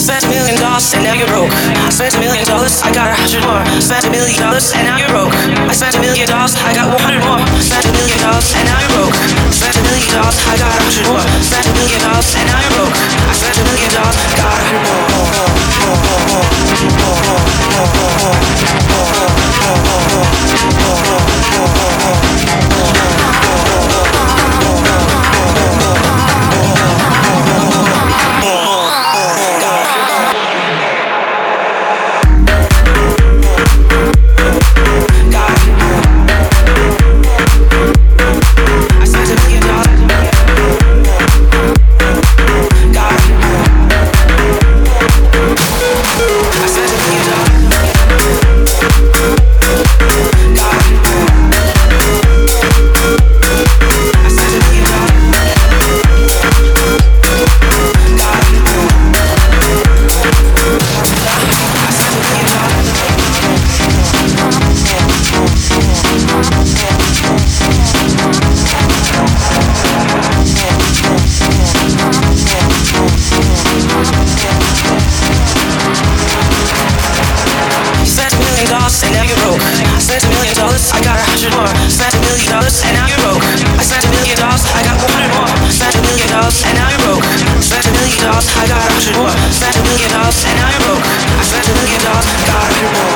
Spent $1 million and now you're broke. I spent $1 million, I got 100 more. Spent $1 million and now you're broke. I spent $1 million, I got 100 more. Spent $1 million and now you're broke. Spent $1 million, I got 100 more. Spent $1 million and now you're broke. I spent $1 million, got 100 more. And now you're broke. I spent $1 million, I got 100 more. Spent $1 million and now you're broke. I spent $1 million, I got 100 more. Spent $1 million and now you're broke. Spent $1 million, I got 100 more. Spent $1 million and now you're broke. I spent $1 million, got 100 more.